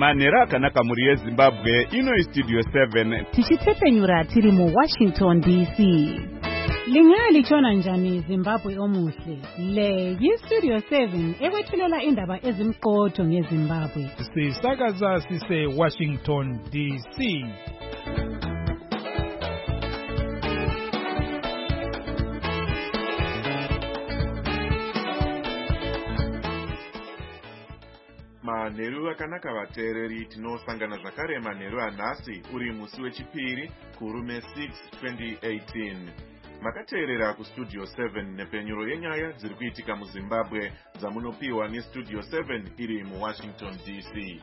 Manhero akanaka muri yeZimbabwe, ino Studio 7. Tichitepenyura tiri mu Washington DC. Lingalichona njani Zimbabwe omuhle? Le yiStudio 7 ekwethulela indaba ezimqotho ngeZimbabwe. Sisakaza sise Washington DC. Manheru akanaka vateereri, tinosangana zvakare manheru anhasi uri musi wechipiri kurume 6 2018. Makateerera kuStudio 7 nepenyuro yenyaya dziri kuitika muZimbabwe dzamunopiwa neStudio 7 iri muWashington DC.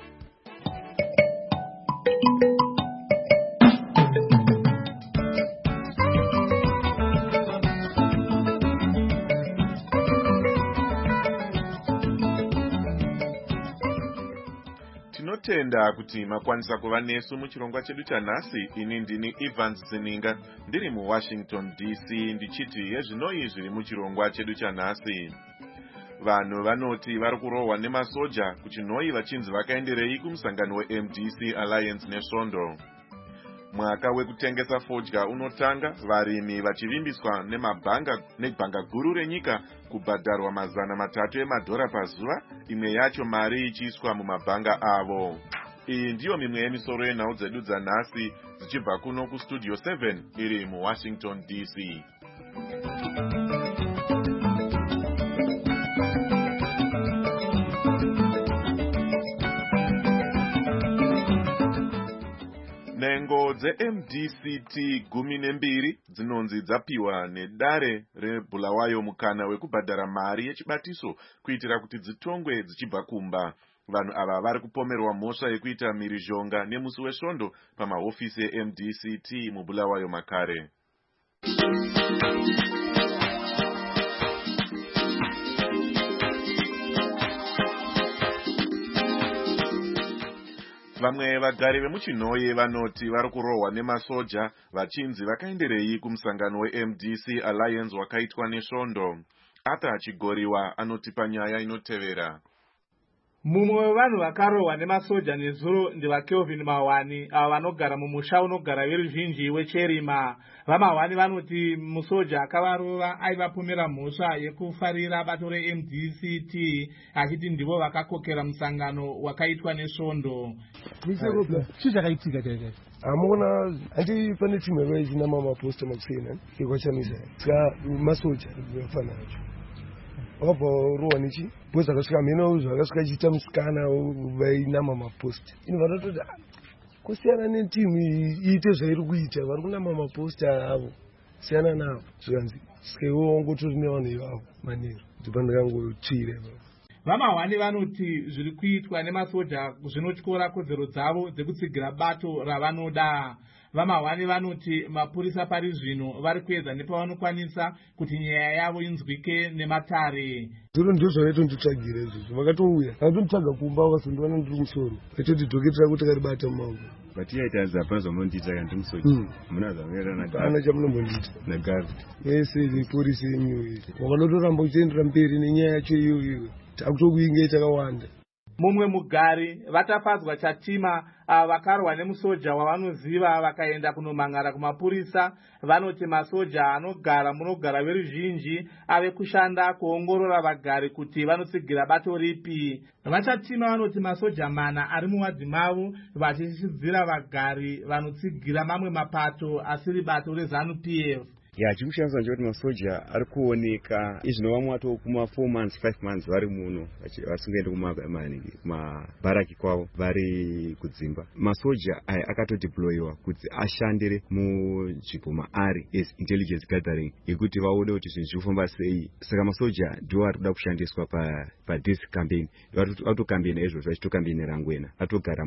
Tinotenda kuti makwanisa kuva nesu muchirongwa chedu chanhasi. Ini ndini Evans Zininga ndiri muWashington DC ndichiti yezvinoi zviri muchirongwa chedu chanhasi. Vanhu vanoti vari kurohwa nemasoja kuchinhoi vachinzi vakaenderei kumusangano weMDC Alliance nesvondo. Mwaka wekutengesa fodya unotanga, varimi vachivimbiswa nebhanga guru renyika kubhadharwa $300 emadhora pazuva, imwe yacho mari ichiiswa mumabhanga avo. Iyi ndiyo mimwe yemisoro yenhau dzedu dzanhasi dzichibva kuno kuStudio 7 iri muWashington DC. Nengo dzeMDCT 12 dzinonzi dzapiwa nedare reBulawayo mukana wekubhadhara mari yechibatiso kuitira kuti dzitongwe dzichibva kumba. Vanhu ava vari kupomerwa mhosva yekuita mhirizhonga nemusi wesvondo pamahofisi eMDCT muBulawayo makare. Vamwe vagari vemuchinhoi vanoti vari kurohwa nemasoja vachinzi vakaenderei kumusangano weMDC Alliance wakaitwa nesvondo. Ata Chigoriwa anoti panyaya inotevera. Mumwe wevanhu vakarohwa nemasoja nezuro ndivaKelvin Mahwani, avo vanogara mumusha unogara veruzhinji weCherima. VaMahwani vanoti musoja akavarova aivapomera mhosva yekufarira bato reMDCT achiti ndivo vakakokera musangano wakaitwa nesvondo. Chichakaitika chaizvo. Amona andi pane chimwe china mamaposta makusena ekwachamisa. Ska masoja vafana nacho. Wabva rohwa nechi posta akasvika mheno zvakasvika chiita musikana vainama maposta. Ino vanototi kusiyana netimu iite zvairi kuita, vari kunama maposta avo siyana navo zvikanzi sikewo wangotori nevanhu ivavo manheru kuti pandakangotsvira ivavo. VaMahwani vanoti zviri kuitwa nemasoja zvinotyora kodzero dzavo dzekutsigira bato ravanoda. VaMahwani vanoti mapurisa pari zvino vari kuedza nepavanokwanisa kuti nyaya yavo inzwike nematare. Zviro ndizvo zvakaita nditsvagire izvozvo. Vakatouya vakatonditsvaga kumba vakazondiwana ndiri musoro vachotidhoketera kuti karibata mumaoko. Vatiyaita zapa zvamunondiita kana ndimusoja muna zvamuyera kana chamunombondiita nagari yese polisi yenyu wakanotoramba uchiendera mberi nenyaya yacho iyoyo takutokuinge takawanda. Mumwe mugari vatafadzwa chatima vakarohwa nemusoja wavanoziva vakaenda kunomangara kumapurisa. Vanoti masoja anogara munogara veruzhinji ave kushanda kuongorora vagari kuti vanotsigira bato ripi. Vachatima vanoti masoja mana ari muwadhi mavo vachishizira vagari vanotsigira mamwe mapato asiri bato reZANU-PF. chikushandisa nje kuti masoja ari kuoneka izvino vamwe wato kuma 4 months 5 months vari muno vasingaendi kumabharaki kwavo vari kudzimba. Masoja aya akatodeployiwa kuti ashandire munzvimbo maari as intelligence gathering yekuti vaone kuti zvinhu zviri kufamba sei. Saka masoja ndiwo ari kuda kushandiswa pathis campaign. Vatokambena izvozvo vachitokambenera ngwena atogara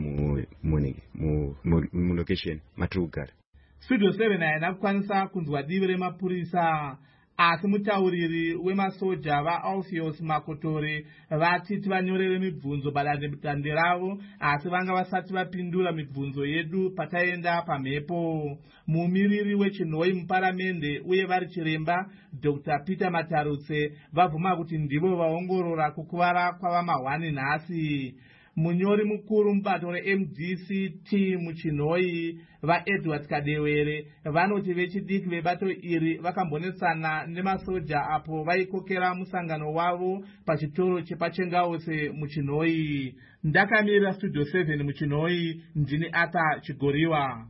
mulocation matiri kugara. Studio 7 haina kukwanisa kunzwa divi remapurisa, asi mutauriri wemasoja vaAlpheus Makotori vati tivanyorere mibvunzo padande ravo, asi vanga vasati vapindura mibvunzo yedu pataenda pamhepo. Mumiriri wechinhoi muparamende uye vari chiremba Dr. Peter Matarutse vabvuma kuti ndivo vaongorora kukuvara kwavaMahwani nhasi. munyori mukuru mubato reMDCT muchinhoi vaEdward Kadewere vanoti vechidiki vebato iri vakambonesana nemasoja apo vaikokera musangano wavo pachitoro chepachengause muchinhoi. Ndakamirira Studio 7 muchinhoi, ndini Ata Chigoriwa.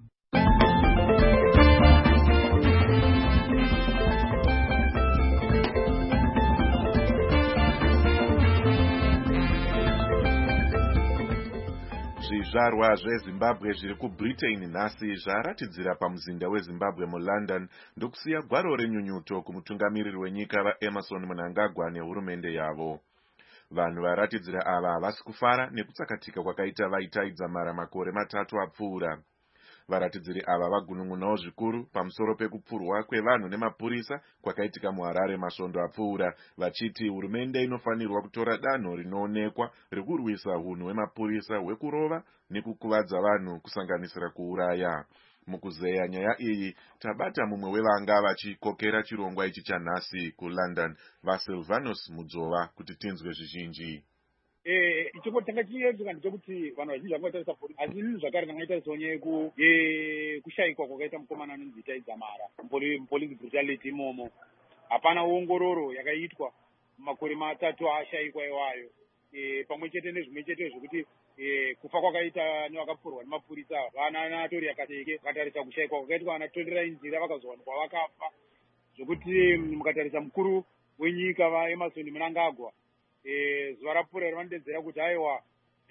Zvizvarwa zveZimbabwe zviri kuBritain nhasi zvaratidzira pamuzinda weZimbabwe muLondon ndokusiya gwaro renyunyuto kumutungamiriri wenyika vaEmmerson Mnangagwa nehurumende yavo. Vanhu varatidzira ava havasi kufara nekutsakatika kwakaita vaitaidza mara makore 3 apfuura. Varatidziri ava vagunun'unawo zvikuru pamusoro pekupfurwa kwevanhu nemapurisa kwakaitika muHarare masvondo apfuura, vachiti hurumende inofanirwa kutora danho rinoonekwa rekurwisa hunhu hwemapurisa hwekurova nekukuvadza vanhu kusanganisira kuuraya. Mukuzeya nyaya iyi tabata mumwe wevanga vachikokera chirongwa ichi chanhasi kuLondon, vaSilvanus Mudzova, kuti tinzwe zvizhinji. Ichingotanga chiyeduka ndechekuti vanhu vazhinji vangotarisa polisi, asi ini zvakare ndangaitarisa nyaya yekushayikwa kwakaita mukomana anonzi Itaidza Mara police brutality imomo. Hapana ongororo yakaitwa makore 3 ashayikwa iwayo, pamwe chete nezvimwe chete zvokuti kufa kwakaita nevakapfurwa nemapurisa vana natori yakateke, vakatarisa kushayikwa kwakaitwa vana tondera inzira vakazowanikwa vakafa, zvokuti mukatarisa mukuru wenyika vaEmmerson Mnangagwa zuva rapfuura vanodedzera kuti aiwa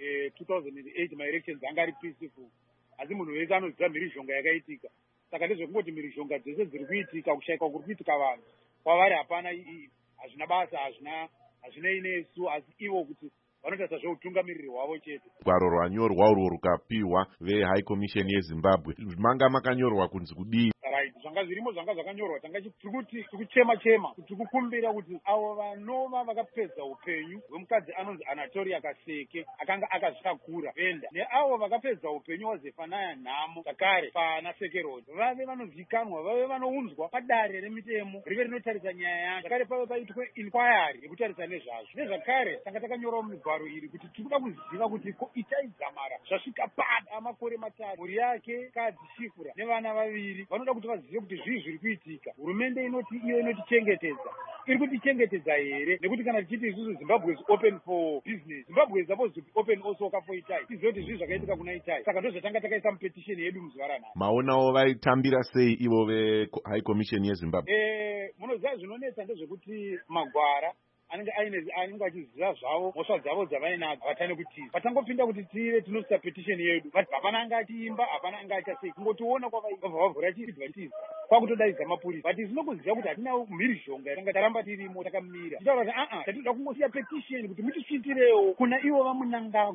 2008 maelections anga ari peaceful, asi munhu wese anoziva mhirizhonga yakaitika. Saka ndezvekungoti mhirizhonga dzese dziri kuitika, kushayikwa kuri kuitika vanhu kwavari hapana, hazvina basa, hazvina inesu, asi ivo kuti vanotarisa zveutungamiriri hwavo chete. Gwaro rwanyorwa urwo rukapiwa veHigh Commission yeZimbabwe, manga makanyorwa kunzi kudii? Zvanga zvirimo zvanga zvakanyorwa, tanga tiri kuchema kuti kukumbira kuti avo vanova vakapedza upenyu hwemukadzi anonzi Anatolia Kaseke akanga akazvitakura venda, neavo vakapedza upenyu waZefanaya Nhamo zvakare pana Sekerodi vave vanozikanwa, vave vanounzwa padare remitemo rive rinotarisa nyaya yacho, zvakare pave paitwe inquiry yekutarisa nezvazvo. Nezvakare tanga takanyorawo mugwaro iri kuti tikuda kuziva kuti Itaidza Mara zvasvika pada makore 3, mhuri yake kadzi Shifura nevana 2 vanoda kuti vazive kuti zvii zviri kuitika. Hurumende inoti iyo inotichengetedza, iri kutichengetedza here? Nekuti kana tichiti isusu Zimbabwe is open for business, Zimbabwe is supposed to be open also for Itai, tizive kuti zvii zvakaitika kuna Itai. Saka ndozvatanga takaisa mupetition yedu muzuva ranhasi. Maonawo vaitambira sei ivo veHigh Commission yeZimbabwe? Munoziva zvinonetsa ndezvekuti magwara anenge achiziva zvavo mhosva dzavo dzavainadzo vatane kutiza. Vatangopinda kuti tive tinosisa petition yedu, hapana anga achiimba, hapana anga achasei, kungotiona kwavaibva vavhura chiadvertise kwakutodaidza mapurisa. But tinokuziva kuti hatina mhirizhonga tanga taramba tirimo takamira, tichitaura kuti tatinoda kungosiya petition kuti mutisvitirewo kuna ivo vaMnangagwa.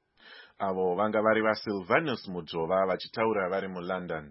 Avo vanga vari vaSilvanus Mudzova vachitaura vari muLondon.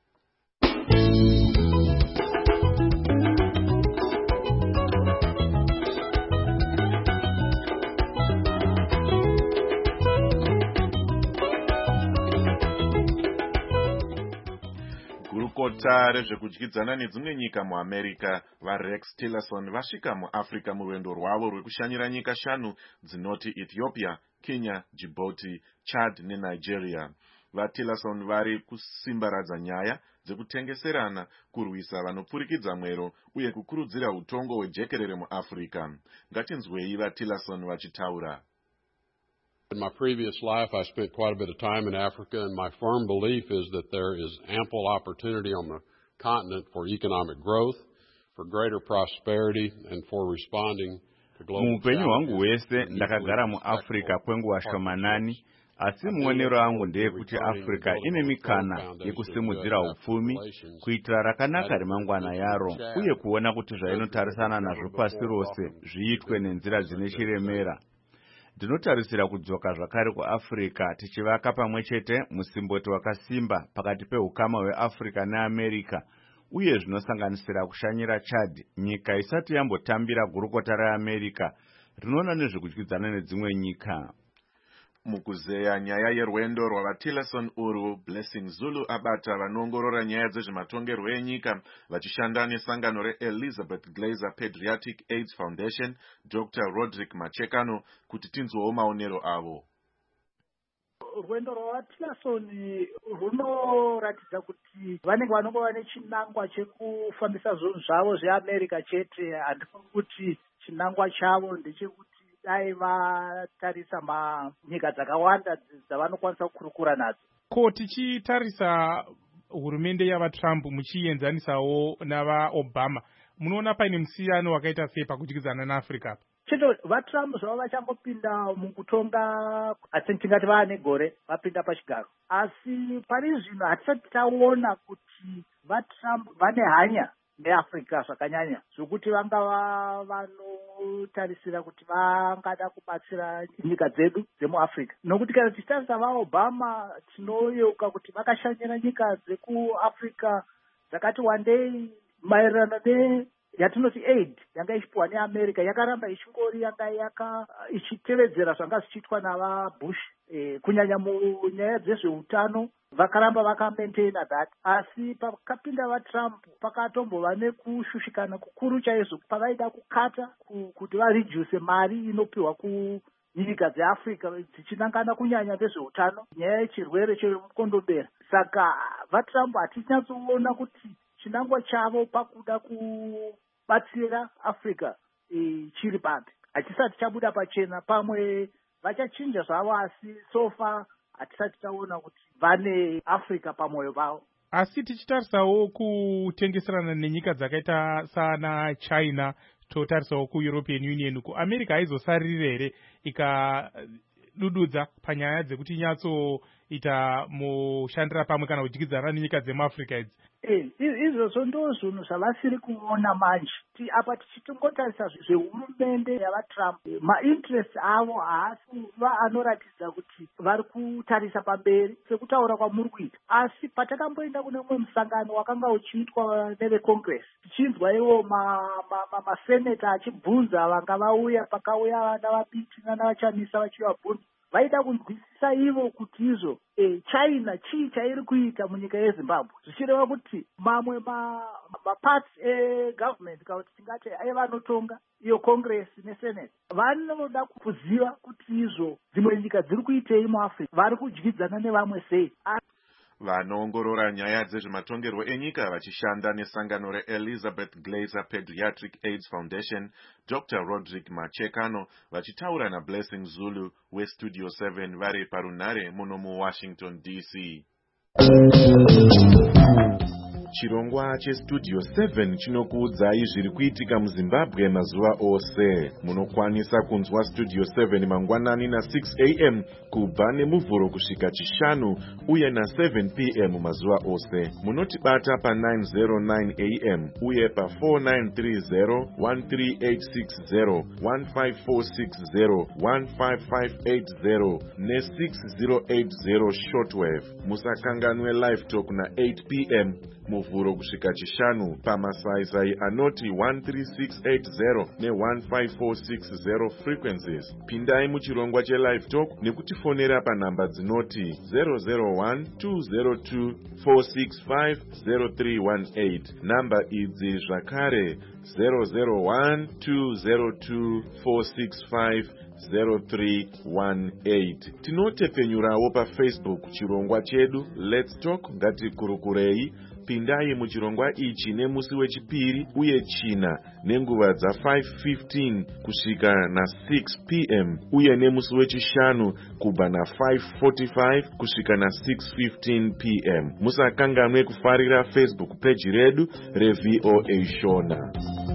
Gurukota rezvekudyidzana nedzimwe nyika muAmerica vaRex Tillerson vasvika muAfrica murwendo rwavo rwekushanyira nyika 5 dzinoti Ethiopia, Kenya, Djibouti, Chad neNigeria. VaTillerson vari kusimbaradza nyaya dzekutengeserana, kurwisa vanopfurikidza mwero uye kukurudzira utongo hwejekerere muAfrica. Ngatinzwei vaTillerson vachitaura. In my previous life, I spent quite a bit of time in Africa, and my firm belief is that there is ample opportunity on the continent for economic growth, for greater prosperity, and for responding to global challenges. Muupenyu wangu wese ndakagara muAfrica kwenguva shomanani, asi muonero angu ndeyekuti Africa ine mikana yekusimudzira upfumi, kuitira rakanaka remangwana yaro, uye kuona kuti zvainotarisana nazvo pasi rose zviitwe nenzira dzine chiremera. Ndinotarisira kudzoka zvakare kuAfrica tichivaka pamwe chete musimboti wakasimba pakati peukama hweAfrica neAmerica, uye zvinosanganisira kushanyira Chad, nyika isati yambotambira gurukota reAmerica rinoona nezvekudyidzana nedzimwe nyika. Mukuzeya nyaya yerwendo rwavaTillerson urwu, Blessing Zulu abata vanoongorora nyaya dzezvematongerwo enyika vachishanda nesangano reElizabeth Glaser Pediatric AIDS Foundation, Dr. Roderick Machekano, kuti tinzwewo maonero avo. rwendo rwavatillerson runoratidza kuti vanenge vanonge vane chinangwa chekufambisa zvinhu zvavo zveamerica chete. Handifuni kuti chinangwa chavo ndechekuti dai vatarisa nyika dzakawanda dzavanokwanisa kukurukura nadzo. Ko tichitarisa hurumende yavaTrump muchienzanisawo navaObama, munoona paine musiyano wakaita sei pakudyidzana naAfrica? Chete vaTrump zvava vachangopinda mukutonga, asi tingati vaane gore vapinda pachigaro, asi pari zvino hatisati taona kuti vaTrump vane hanya neAfrica zvakanyanya zvokuti vangava vanotarisira kuti vangada kubatsira nyika dzedu dzemuAfrica. Nokuti kana tichitarisa vaObama tinoyeuka kuti vakashanyira nyika dzekuAfrica dzakati wandei maererano yatinoti aid yanga ichipiwa neAmerica yakaramba ichingori yanga ichitevedzera zvanga zvichiitwa navaBush, kunyanya munyaya dzezveutano vakaramba vakamaintaina that. Asi pakapinda vaTrump pakatombova nekushushikana kukuru chaizvo pavaida kukata kuti vareduce mari inopiwa kunyika dzeAfrica dzichinangana kunyanya vezveutano, nyaya yechirwere chemukondombera. Saka vaTrump hatinyatsoona kuti chinangwa chavo pakuda kubatsira Africa chiri papi. Hatisati chabuda pachena, pamwe vachachinja zvavo, asi sofa hatisati taona kuti vane Africa pamwoyo vavo. Asi tichitarisawo kutengeserana nenyika dzakaita sana China, totarisawo kuEuropean Union, kuAmerica haizosarire here ikadududza panyaya dzekuti inyatsoita mushandira pamwe kana kudyidzana nenyika dzemuAfrica idzi? Izvozvo ndo zvinhu zvavasiri kuona manje. Apa tichitongotarisa zvehurumende yavaTrump, mainterest avo haasi kuva anoratidza kuti vari kutarisa pamberi sekutaura kwamuri kuita. Asi patakamboenda kune umwe musangano wakanga uchiitwa neveCongress, tichinzwa ivo maseneta achibvunza vanga vauya, pakauya vana vabiti navachamisa vachivabvunza, vaida kunzwisisa ivo kuti izvo China chii chairi kuita munyika yeZimbabwe, zvichireva kuti mamwe maparts egovernment kana kuti tingati aivanotonga iyo Congress neSenate vanoda kuziva kuti izvo dzimwe nyika dziri kuitei muAfrica, vari kudyidzana nevamwe sei. Vanoongorora nyaya dzezvematongerwo enyika vachishanda nesangano reElizabeth Glaser Pediatric AIDS Foundation, Dr. Roderick Machekano vachitaura naBlessing Zulu weStudio 7 vari parunhare muno muWashington DC. Chirongwa cheStudio 7 chinokuudzai zviri kuitika muZimbabwe mazuva ose. Munokwanisa kunzwa Studio 7 mangwanani na6 am kubva nemuvhuro kusvika chishanu uye na7 pm mazuva ose. Munotibata pa909 am uye pa4930, 13860, 15460, 15580 ne6080 shortwave. Musakanganwe live talk na8 pm muvhuro kusvika chishanu pamasaisai anoti 13680 ne15460 frequencies. Pindai muchirongwa chelive talk nekutifonera panhamba dzinoti 001-202-465-0318. Namba idzi zvakare 001-202-465-0318. Tinotepenyurawo paFacebook chirongwa chedu Let's Talk Ngatikurukurei. Pindai muchirongwa ichi nemusi wechipiri uye china nenguva dza5:15 kusvika na6 pm uye nemusi wechishanu kubva na5:45 kusvika na6:15 pm. Musakanganwe kufarira Facebook page redu reVOA Shona.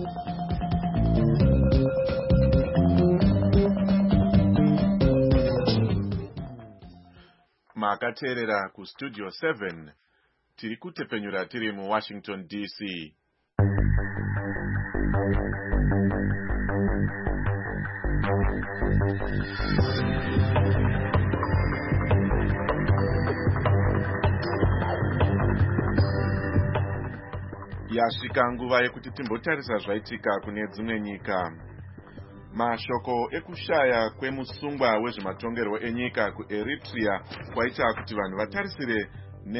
Makateerera kuStudio 7 tiri kutepenyura tiri muWashington DC. Yasvika nguva yekuti timbotarisa zvaitika kune dzimwe nyika. Mashoko ekushaya kwemusungwa wezvematongerwo enyika kuEritrea kwaita kuti vanhu vatarisire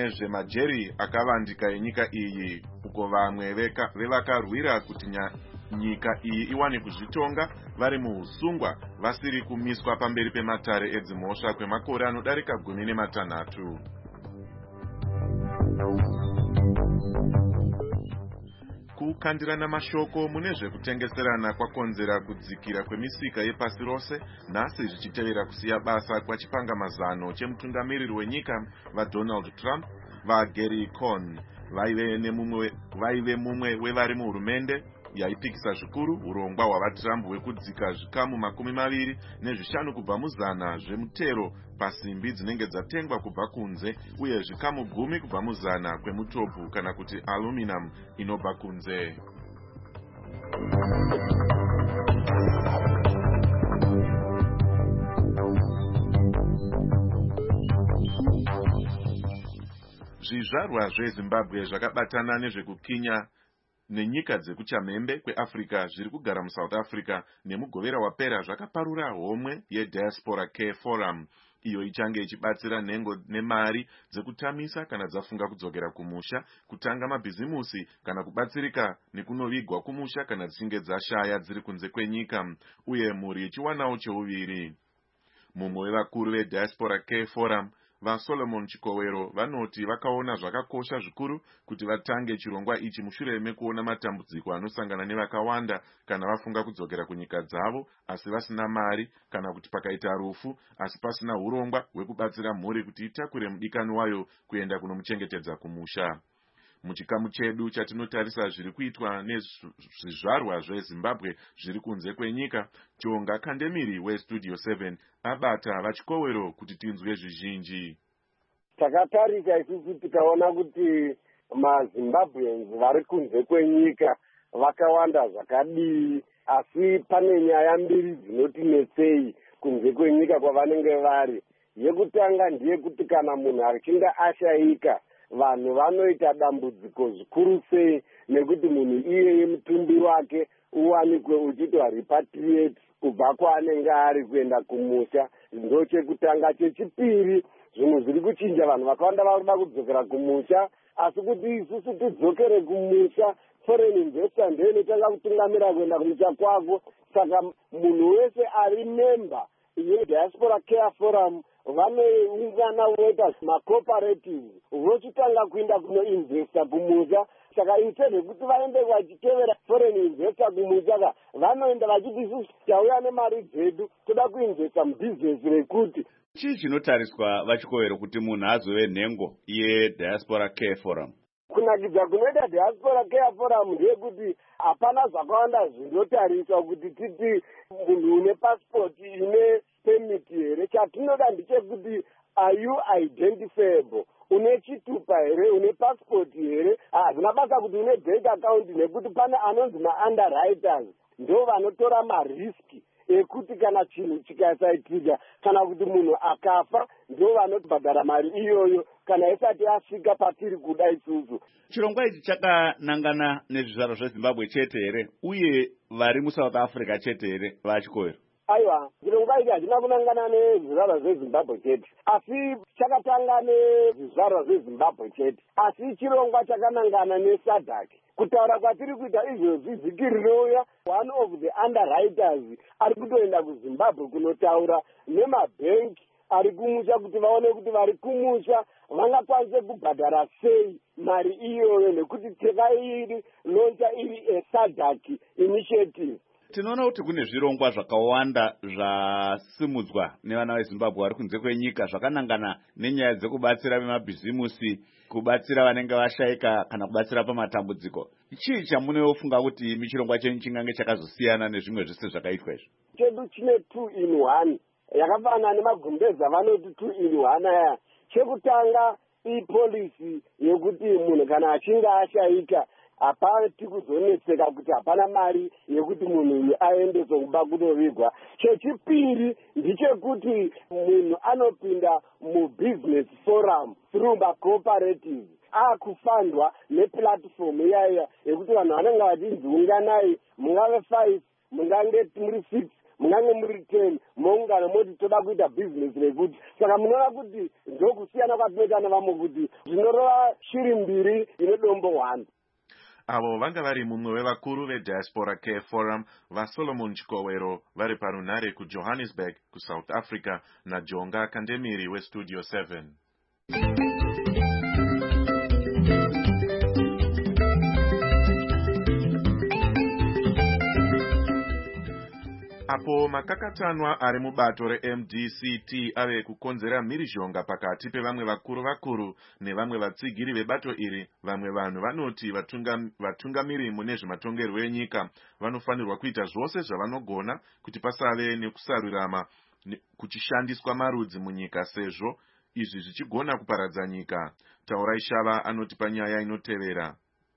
nezvemajeri akavandika enyika iyi, uko vamwe vevakarwira kuti nyika iyi iwane kuzvitonga vari muusungwa vasiri kumiswa pamberi pematare edzimhosva kwemakore anodarika 16. Kukandirana mashoko mune zvekutengeserana kwakonzera kudzikira kwemisika yepasi rose, nhasi zvichitevera kusiya basa kwachipangamazano chemutungamiriri wenyika vaDonald Trump vaGary Cohn vaive mumwe wevari muhurumende yaipikisa zvikuru urongwa hwavaTrump hwekudzika zvikamu 25 kubva muzana zvemutero pasimbi dzinenge dzatengwa kubva kunze uye zvikamu 10 kubva muzana kwemutobhu kana kuti aluminum inobva kunze. Zvizvarwa zveZimbabwe zvakabatana nezvekukinya nenyika dzekuchamhembe kweAfrica zviri kugara muSouth Africa nemugovera wapera zvakaparura homwe yeDiaspora Care Forum, iyo ichange ichibatsira nhengo nemari dzekutamisa kana dzafunga kudzokera kumusha, kutanga mabhizimusi kana kubatsirika nekunovigwa kumusha kana dzichinge dzashaya dziri kunze kwenyika, uye mhuri ichiwanawo cheuviri. Mumwe wevakuru veDiaspora Care Forum vaSolomon Chikowero vanoti vakaona zvakakosha zvikuru kuti vatange chirongwa ichi mushure mekuona matambudziko anosangana nevakawanda kana vafunga kudzokera kunyika dzavo asi vasina mari, kana kuti pakaita rufu asi pasina urongwa hwekubatsira mhuri kuti itakure mudikani wayo kuenda kunomuchengetedza kumusha. Muchikamu chedu chatinotarisa zviri kuitwa nezvizvarwa zveZimbabwe zviri kunze kwenyika, Chonga Kandemiri weStudio 7 abata vaChikowero kuti tinzwe zvizhinji. Takatarisa isusu tikaona kuti maZimbabweans vari kunze kwenyika vakawanda zvakadii, asi pane nyaya mbiri dzinotinetsei kunze kwenyika kwavanenge vari. Yekutanga ndiye kuti kana munhu achinge ashayika, vanhu vanoita dambudziko zvikuru sei nekuti munhu iyeye mutumbi wake uwanikwe uchitwa repatriate kubva kwaanenge ari kuenda kumusha. Ndo chekutanga. Chechipiri, zvinhu zviri kuchinja, vanhu vakawanda vari kuda kudzokera kumusha, asi kuti isusu tidzokere kumusha, foreign investor ndiye inotanga kutungamira kuenda kumusha kwako. Saka munhu wese ari member yeDiaspora Care Forum vanoungana voita macooperative vochitanga kuenda kunoinvesta kumusha. Saka instead yekuti vaende vachitevera foreign investor kumusha, vanoenda vachiti isusu tauya nemari dzedu toda kuinvesta mubhizinesi rekuti. Chii chinotariswa vaChikowero kuti munhu azove nhengo yeDiaspora Care Forum? Kunakidza kunoita Diaspora Care Forum ndeyekuti hapana zvakawanda zvinotariswa kuti titi munhu une passport ine permit here. Chatinoda ndechekuti are you identifiable, une chitupa here, une passport here. Hazvina basa kuti une bank account, nekuti pane anonzi ma-underwriters ndo vanotora mariski ekuti kana chinhu chikasaitika kana kuti munhu akafa ndo vanobhadhara mari iyoyo kana isati yasvika patiri kuda isusu. Chirongwa ichi chakanangana nezvizvarwa zveZimbabwe chete here uye vari muSouth Africa chete here vaChikowero? Aiwa, chirongwa ichi hachina kunangana nezvizvarwa zveZimbabwe chete, asi chakatanga nezvizvarwa zveZimbabwe chete, asi chirongwa chakanangana neSADC. Kutaura kwatiri kuita izvozvi vhiki rinouya, one of the underwriters ari kutoenda kuZimbabwe kunotaura nemabhenki ari kumusha kuti vaone kuti vari kumusha vangakwanise kubhadhara sei mari iyoyo, nekuti tekairi loncha iri SADC initiative. Tinoona kuti kune zvirongwa zvakawanda zvasimudzwa nevana veZimbabwe vari kunze kwenyika zvakanangana nenyaya dzekubatsira vemabhizimusi, kubatsira vanenge vashayika kana kubatsira pamatambudziko. Chii chamunofunga kuti michirongwa chenyu chingange chakazosiyana nezvimwe zvese zvakaitwa izvo? Chedu chine 2-in-1 yakafanana nemagumbeza vanoti 2-in-1 aya. Chekutanga ipolisi yekuti munhu kana achinge ashayika hapati kuzonetseka kuti hapana mari yekuti munhu aendeswe kuba kunovigwa. Chechipiri ndichekuti munhu anopinda mubusiness forum through macooperative akufandwa neplatform iyaya yekuti vanhu vanenge vachinzi unganai, mungave 5, mungange muri 6, mungange muri 10, moungana moti toda kuita business rekuti. Saka munoona kuti ndokusiyana kwatinoita nevamwe kuti zvinorova shiri mbiri ine dombo 1. avo vanga vari mumwe wevakuru veDiaspora Care Forum vaSolomon Chikowero vari parunhare kuJohannesburg kuSouth Africa naJonga Kandemiri weStudio 7. Apo makakatanwa ari mubato reMDCT ave kukonzera mhirizhonga pakati pevamwe vakuru nevamwe vatsigiri vebato iri, vamwe vanhu vanoti vatungamiri mune zvematongerwo enyika vanofanirwa kuita zvose zvavanogona kuti pasave nekusarurama kuchishandiswa marudzi munyika, sezvo izvi zvichigona kuparadza nyika. Taurai Shava anoti panyaya inotevera.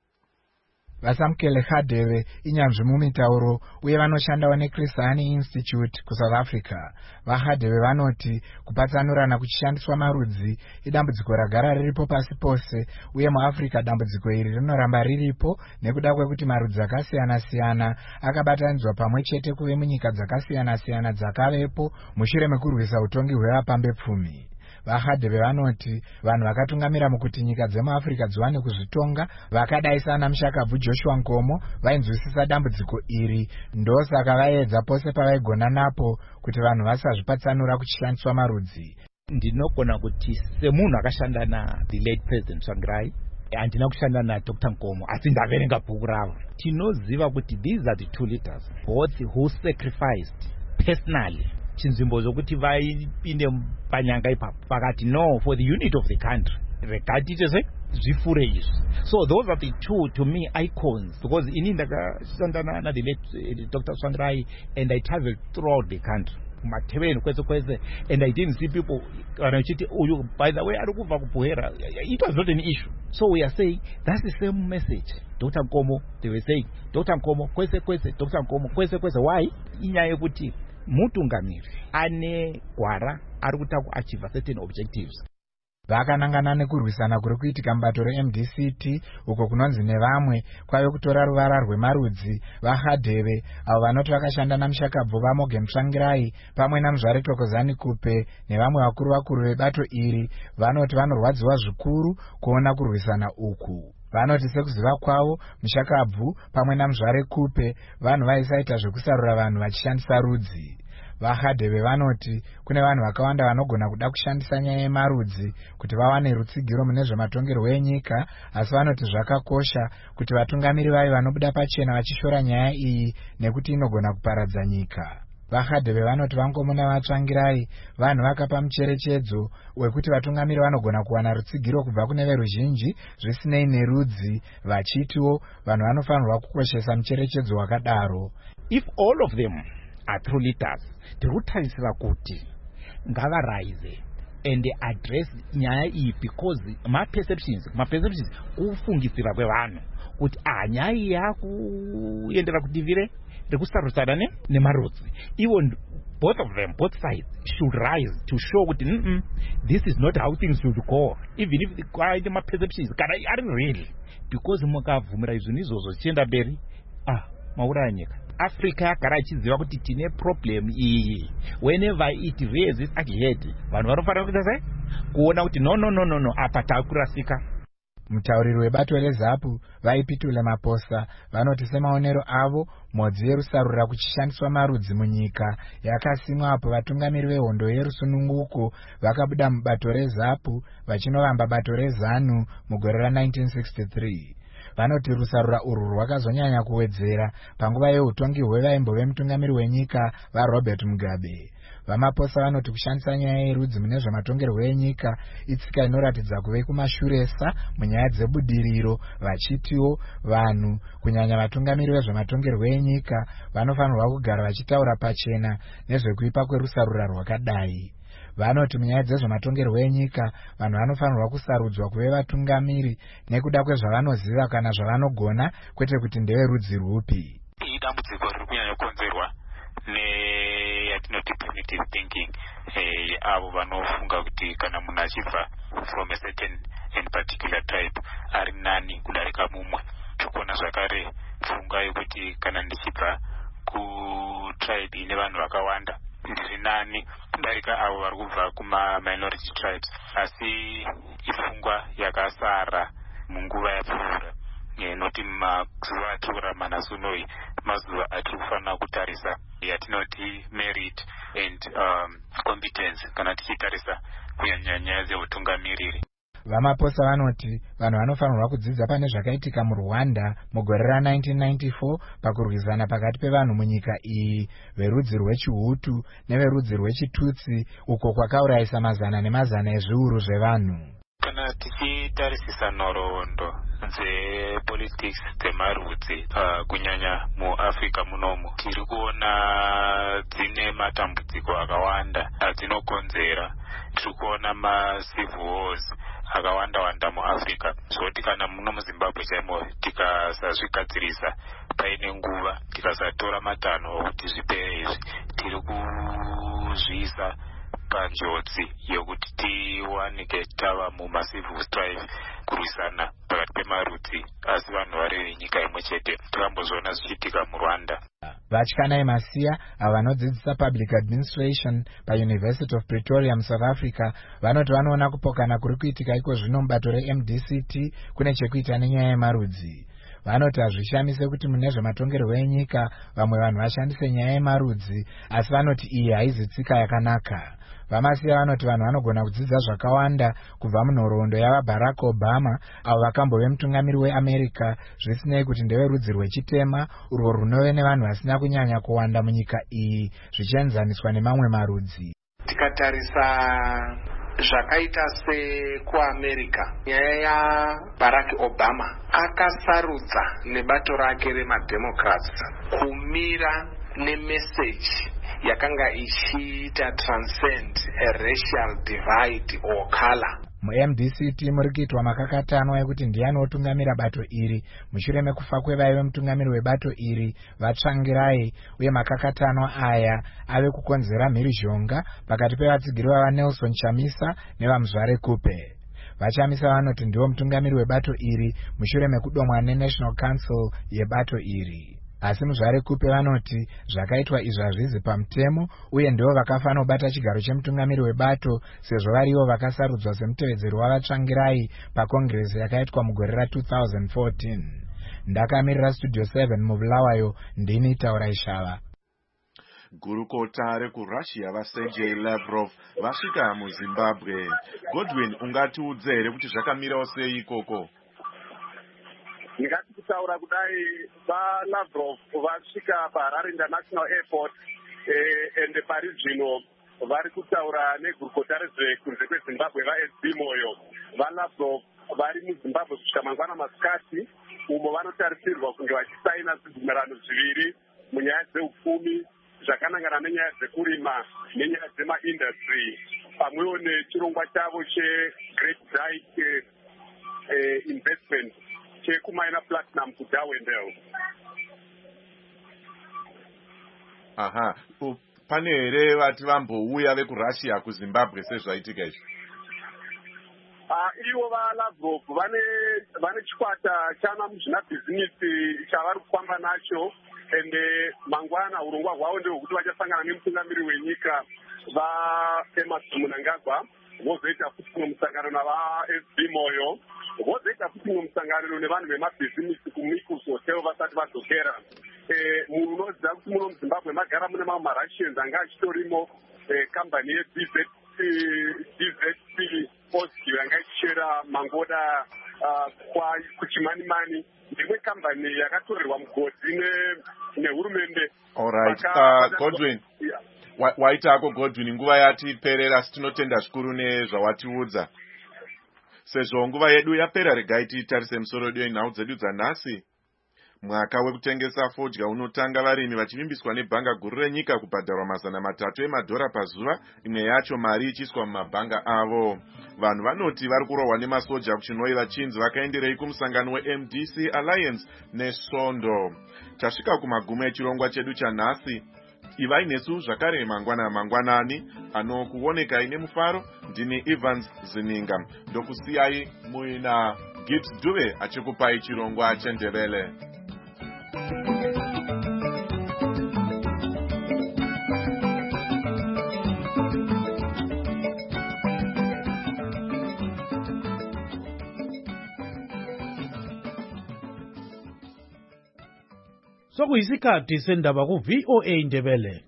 Vasamkele Khadebe inyanzvi mumitauro uye vanoshandawo neChris Hani Institute kuSouth Africa. VaKhadebe vanoti kupatsanurana kuchishandiswa marudzi idambudziko ragara riripo pasi pose, uye muAfrica dambudziko iri rinoramba riripo nekuda kwekuti marudzi akasiyana-siyana akabatanidzwa pamwe chete kuve munyika dzakasiyana-siyana dzakavepo mushure mekurwisa utongi hwevapambepfumi. VaKhadebe vanoti vanhu vakatungamira mukuti nyika dzemuAfrica dziwane kuzvitonga vakadai sana Mushakabvu Joshua Nkomo vainzwisisa dambudziko iri, ndosaka vaedza pose pavaigona napo kuti vanhu vasazvipatsanura kuchishandiswa marudzi. Ndinogona kuti semunhu akashanda the late President Tsvangirai handina kushanda naDr. Nkomo, asi ndaverenga bhuku ravo. Tinoziva kuti these are the two leaders both who sacrificed personally chinzvimbo zokuti vaipinde panyanga ipapo vakati no, for the unit of the country regatiite zvifure izvi. So those are the two, to me, icons, because ini ndakashanda na the late Dr. Tsvangirai and I traveled throughout the country kumateveni kwese, and I didn't see people vanachiti uyu by the way ari kubva kuBuhera. It was not an issue. So we are saying that's the same message. Dr. Nkomo, they were saying Dr. Nkomo kwese, Dr. Nkomo kwese. Why? Inyaya yekuti mutungamiri ane gwara ari kuta kuachieve certain objectives. Vakanangana nekurwisana kuri kuitika mubato reMDCT uko kunonzi nevamwe kwave kutora ruvara rwemarudzi. VaKhadebe avo vanoti vakashanda naMushakabvu vaMorgan Tsvangirai pamwe naMuzvare Thokozani Kupe nevamwe vakuru vebato iri vanoti vanorwadziwa zvikuru kuona kurwisana uku. Vanoti sekuziva kwavo Mushakabvu pamwe naMuzvare Kupe vanhu vaisaita zvekusarura vanhu vachishandisa rudzi. VaKhadebe vanoti kune vanhu vakawanda vanogona kuda kushandisa nyaya yemarudzi kuti vawane rutsigiro mune zvematongerwo enyika, asi vanoti zvakakosha kuti vatungamiri vayo vanobuda pachena vachishora nyaya iyi nekuti inogona kuparadza nyika. VaKhadebe vanoti vaNkomo navaTsvangirai vanhu vakapa mucherechedzo wekuti vatungamiri vanogona kuwana rutsigiro kubva kune veruzhinji zvisinei nerudzi, vachitiwo vanhu vanofanirwa kukoshesa mucherechedzo wakadaro. If all of them are true leaders, tirutarisira kuti ngavarise and address nyaya iyi, because ma-perceptions kufungisira kwevanhu kuti nyaya iyi yakuendera kutivire rekusarusana nemarudzi. Even both of them, both sides should rise to show kuti this is not how things should go, even if kwaite ma-perceptions kana ari real, because mukavhumira izvoni izvozvo zvichienda mberi mauraya nyika. Africa yagara ichiziva kuti tine problem iyi. Whenever it raises ahead, vanhu vanofanira kuita sei? Kuona kuti no apa takurasika. Mutauriri webato reZAPU vaipitule Maposa vanoti semaonero avo modzi yerusarura kuchishandiswa marudzi munyika yakasimwa apo vatungamiri vehondo yerusununguko vakabuda mubato reZAPU vachinovamba bato reZANU mugore ra1963. Vanoti rusarura urwu rwakazonyanya kuwedzera panguva yeutongi hwevaimbove mutungamiri wenyika vaRobert Mugabe. VaMaposa vanoti kushandisa nyaya yerudzi mune zvematongerwo enyika itsika inoratidza kuve kumashuresa munyaya dzebudiriro, vachitiwo vanhu kunyanya vatungamiri vezvematongerwo enyika vanofanirwa kugara vachitaura pachena nezvekuipa kwerusarura rwakadai. Vanoti munyaya dzezvematongerwo enyika vanhu vanofanirwa kusarudzwa kuve vatungamiri nekuda kwezvavanoziva kana zvavanogona, kwete kuti ndeverudzi rwupi. Dambudziko riri kunyanya kukonzerwa neyatinoti primitive thinking, avo vanofunga kuti kana munhu achibva from a certain and particular tribe ari nani kudarika mumwe. Tikuona zvakare pfungwa yekuti kana ndichibva kutribe ine vanhu vakawanda ndiri nani kudarika avo vari kubva kuma-minority tribes, asi ifungwa yakasara munguva yapfuura noti mazuva atiri kurarama naso noi mazuva atiri kufanira kutarisa yatinoti merit and competence kana tichitarisa kunyanya nyaya dzeutungamiriri. Vamaposa vanoti vanhu vanofanirwa kudzidza pane zvakaitika muRwanda mugore ra1994 pakurwisana pakati pevanhu munyika iyi verudzi rwechiHutu neverudzi rwechitutsi uko kwakaurayisa mazana nemazana ezviuru zvevanhu. Kana tichitarisisa nhoroondo dzepolitics dzemarudzi kunyanya muAfrica munomu tiri kuona dzine matambudziko akawanda adzinokonzera. Tiri kuona macivil wars akawanda muAfrica. Zvoti kana muno muZimbabwe chaimo tikasazvigadzirisa paine nguva tikasatora matanho okuti zvipere izvi tiri kuzviisa panjodzi yokuti tiwanike tava mumacivil strife kurwisana pakati pemarudzi asi vanhu vari venyika imwe chete. Takambozviona zvichiitika muRwanda. Vatyanai Masiya avo vanodzidzisa public administration paUniversity of Pretoria muSouth Africa vanoti vanoona kupokana kuri kuitika iko zvino mubato reMDCT kune chekuita nenyaya yemarudzi. Vanoti hazvishamise kuti mune zvematongerwo enyika vamwe vanhu vashandise nyaya yemarudzi, asi vanoti iyi haizi tsika yakanaka. Vamasiya vanoti vanhu vanogona kudzidza zvakawanda kubva munhoroondo yavaBarack Obama avo vakambove mutungamiri weAmerica zvisinei kuti ndeverudzi rwechitema urwo runove nevanhu vasina kunyanya kuwanda munyika iyi zvichienzaniswa nemamwe marudzi. Tikatarisa zvakaita sekuAmerica, nyaya yaBarack Obama akasarudza nebato rake remademocrats kumira nemeseji yakanga ichiita transcend a racial divide or color. MuMDCT muri kuitwa makakatanwa ekuti ndiani otungamira bato iri mushure mekufa kwevaive mutungamiri webato iri Vatsvangirai, uye makakatanwa aya ave kukonzera mhirizhonga pakati pevatsigiri vaNelson Chamisa nevaMuzvare Kupe. VaChamisa vanoti ndiwo mutungamiri webato iri mushure mekudomwa neNational Council yebato iri. Asi Muzvare Kupe vanoti zvakaitwa izvi hazvizi pamutemo uye ndivo vakafanira kubata chigaro chemutungamiri webato sezvo varivo vakasarudzwa semutevedzeri wavaTsvangirai pakongresi yakaitwa mugore ra2014. Ndakamirira Studio 7 muBulawayo, ndini Taurai Shava. Gurukota rekuRussia vaSergei Lavrov vasvika muZimbabwe. Godwin, ungatiudze here kuti zvakamirawo sei ikoko? Ndingati kutaura kudai vaLavrov vasvika paHarare International Airport ende pari zvino vari kutaura negurukota rezvekunze kweZimbabwe vaSB Moyo. VaLavrov vari muZimbabwe kusvika mangwana masikati umo vanotarisirwa kunge vachisaina zvibvumirano zviviri munyaya dzeupfumi zvakanangana nenyaya dzekurima nenyaya dzemaindustry pamwewo nechirongwa chavo cheGreat Dyke investment chekumaina platinum kuDarwendale. Aha, pane here vati vambouya vekuRussia kuZimbabwe sezvaitika izvi? Ivo vaLavrov vane chikwata chana muzvina bhizinisi chavari kufamba nacho ende mangwana urongwa hwavo ndehwekuti vachasangana nemutungamiri wenyika vaEmerson Mnangagwa, vozoita futi mumwe musangano navaSB Moyo, vozoita futi mumwe musangano nevanhu vemabhizinisi kuMikus Hotel vasati vadzokera. Munoziva kuti muno muZimbabwe magara mune mamwe maRussians anga achitorimo kambani yeDZP Osio yanga ichichera mangoda kuchimanimani, ndimwe kambani yakatorerwa mugodzi nehurumende. Alright, Godwin. Waitako Godwin, nguva yatiperera tinotenda zvikuru nezvawatiudza. Sezvo nguva yedu yapera, regai titarise musoro wedu yenhau dzedu dzanhasi. Mwaka wekutengesa fodya unotanga varimi vachivimbiswa nebhanga guru renyika kubhadharwa $300 emadhora pazuva, imwe yacho mari ichiiswa mumabhanga avo. Vanhu vanoti vari kurohwa nemasoja kuchinoi vachinzi vakaenderei kumusangano weMDC Alliance neSondo. Tasvika kumagumo echirongwa chedu chanhasi. Ivai nesu zvakare mangwanani anokuonekai nemufaro. Ndini Evans Zininga, ndokusiyai muina Git Duve achikupai chirongwa chendevele. sokuyisikhathi sendaba ku-VOA Ndebele.